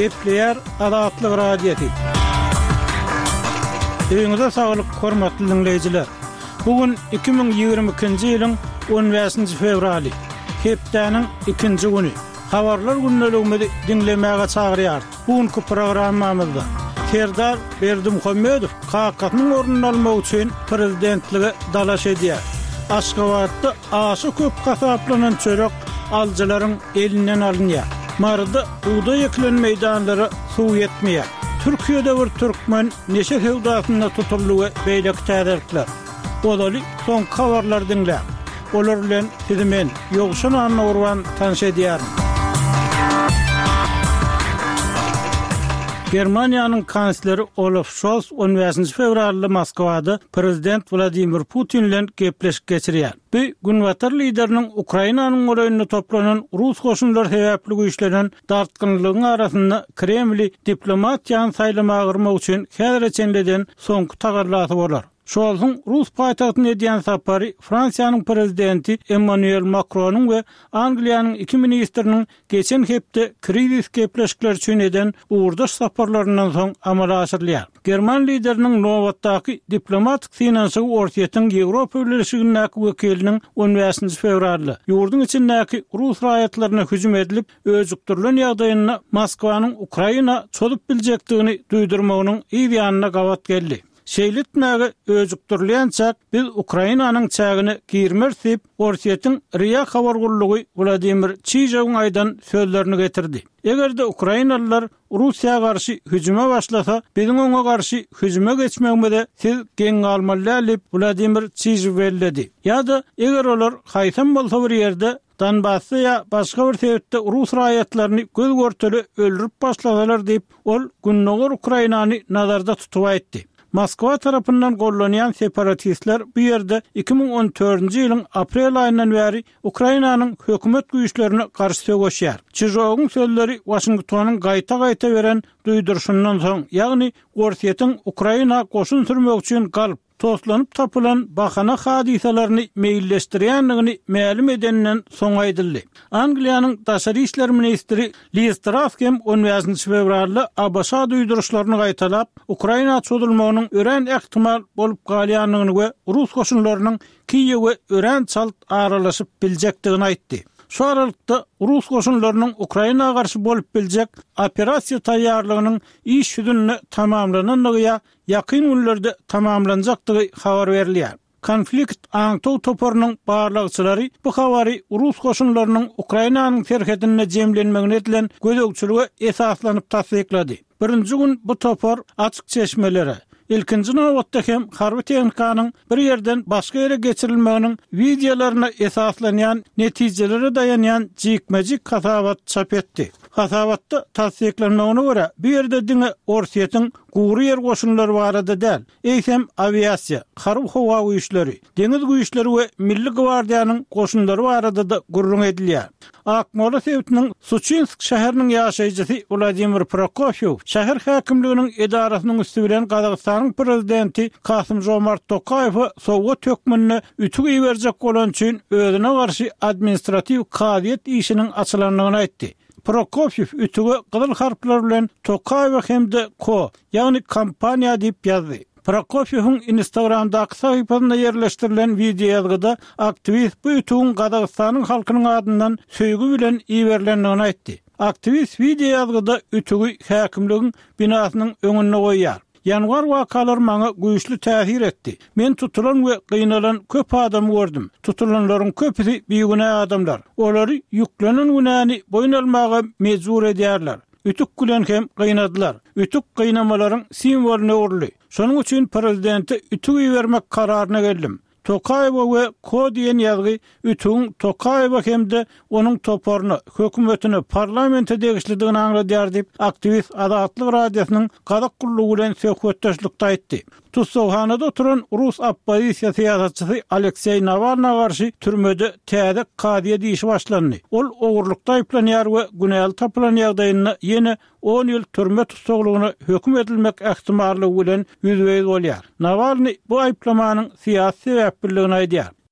Gepleyer Adatlyk radiosi. Öňüňize saglyk, hormatly dinleýijiler. Bugün 2022-nji ýylyň 15-nji fevraly. Hepdeniň 2-nji güni. Habarlar günnelegini dinlemäge çagyrýar. Bugünkü programmamyzda Serdar Berdimuhammedow kakatnyň ornuny almak üçin prezidentligi dalaş edýär. Aşgabatda aşy köp gasaplanan çörek aljylaryň elinden alınýar. Marda buğday eklen meýdanlary suw yetmeýär. Türkiýede bir türkmen neşe hewdasyna tutulýy beýlek täderler. Olaly soň habarlar dinlä. Olar bilen sizimen ýogşan anawran tanış edýär. Germaniýanyň kansleri Olaf Scholz 15 fevralda Moskwada prezident Vladimir Putin bilen gepleşik geçirýär. Bu günwatar lideriniň Ukrainanyň goýunyna toplanan Rus goşunlary sebäpli güýçlenen dartgynlygyň arasynda Kremli diplomatiýany saýlamagy gyrmak üçin häzirçenleden soňky tagarlasy bolar. Scholz'un Rus paýtagtyna edýän sapary Fransiýanyň prezidenti Emmanuel Macronyň we Angliýanyň iki ministriniň geçen hepde kriz gepleşikler üçin eden uğurdaş saparlaryndan soň amala aşyrylýar. German lideriniň nowatdaky diplomatik finansiýa ortaýatyň Ýewropa Birleşigindäki wekiliniň 15 fevralda ýurdun içindäki Rus raýatlaryna hüjüm edilip öjüktirilen ýagdaýyna Moskwanyň Ukraina çolup biljekdigini duýdurmagynyň ýa-da gawat geldi. Şeýletmäge öjüktirilençak biz Ukrainanyň çägini girmersip ortaýatyň riýa habargullugy Vladimir Çiýjawyň aýdan sözlerini getirdi. Egerde Ukrainalılar Russiýa garşy hüjüme başlasa, biziň oňa garşy hüjüme geçmegimizde siz geň almaly Vladimir Çiýjaw belledi. Ýa-da eger olar haýsam bolsa bir ýerde Donbassy ýa başga bir sebäpde Rus raýatlaryny göz görteli öldürip başlasalar diýip ol günnogar Ukrainany nazarda tutup aýtdy. Moskwa tarapyndan gollanýan separatistler bu ýerde 2014-nji ýylyň aprel aýyndan bäri Ukrainanyň hökümet güýçlerini garşy söýüşýär. Çiýjawyň sözleri Washingtonyň gaýta beren duýdurşundan soň, ýagny ortaýatyň Ukraina goşun sürmek üçin galyp toslanyp tapylan bahana hadisalaryny meýilleşdirýändigini ma'lum edenden soň aýdyldy. Angliýanyň daşary işler ministri Liz Truss 15 fevralda Abşa duýduruşlaryny gaýtalap, Ukraina çözülmeginiň ören ähtimal bolup galýanlygyny we Rus goşunlarynyň Kiýewe ören çalt aralaşyp biljekdigini aýtdy. Şu aralykda Rus goşunlarynyň Ukraina garşy bolup biljek operasiýa taýýarlygynyň iş ýüzünde tamamlananlygy ýakyn günlerde tamamlanjakdygy habar berilýär. Konflikt aňtow toparynyň barlagçylary bu habary Rus goşunlarynyň Ukrainanyň serhedine jemlenmegine edilen gözegçiligi esaslanyp tasdiklady. Birinji gün bu topar açyk çeşmelere, ilkinji nowatda hem harby tehnikanyň bir ýerden başga ýere geçirilmeginiň videolaryna esaslanýan netijelere dayanýan jikmejik hasabat çap etdi. Hasabatda tasdiklenmegine görä bu ýerde diňe ortaýatyň gury ýer goşunlary barada däl, eýsem aviasiýa, harby howa güýçleri, deňiz güýçleri we Milli Gwardiýanyň goşunlary barada da gurrun edilýär. Akmola sebäpiniň Suçinsk şäheriniň ýaşaýjysy Vladimir Prokofiew şäher häkimliginiň edarasynyň üstü bilen Gazagystanyň prezidenti Kasym-Jomart Tokayew sowga tökmenine ütüg iwerjek bolan üçin özüne garşy administrativ kaziýet işiniň açylanlygyny aýtdy. Prokofiew ütüge gyzyl harplar bilen Tokayew hemde ýagny kampaniýa diýip ýazdy. Prokofiew'un Instagram'daky sahypasyna ýerleşdirilen video ýazgyda aktivist bu ütügiň Gazagystanyň halkynyň adyndan söýgü bilen iýerlendigini aýtdy. Aktivist video ýazgyda ütügi häkimligiň binasynyň öňüne goýýar. Yanvar wakalar maňa güýçli täsir etdi. Men tutulan we gıynalan köp adam gördüm. Tutulanlaryň köpüsi biýigine adamlar. Olary yüklenen günäni boyun almaga mejbur edýärler. Ütük gülen hem gıynadylar. Ütük gıynamalaryň simwoluny urly. Şonuň üçin prezidenti ütügi bermek kararyna geldim. Tokayew we diýen ýazgy ütüň Tokayew hemde onuň toparyny, hökümetini, parlamente degişlidigini aňladýar diýip aktivist Adatlyk radiosynyň gadak gullugy bilen söhbetdeşlikde aýtdy. Tutsowhanada oturan Rus oppozisiýa syýasatçysy Aleksey Navalnyň garşy türmede täze kaziýe diýişi başlandy. Ol ogurlukda aýplanýar we günäli tapylan ýagdaýyna ýene 10 ýyl türme tutsaglygyna höküm edilmek ähtimallygy bilen ýüzbeýiz bolýar. Navalny bu aýplamanyň syýasy sebäpligini aýdýar.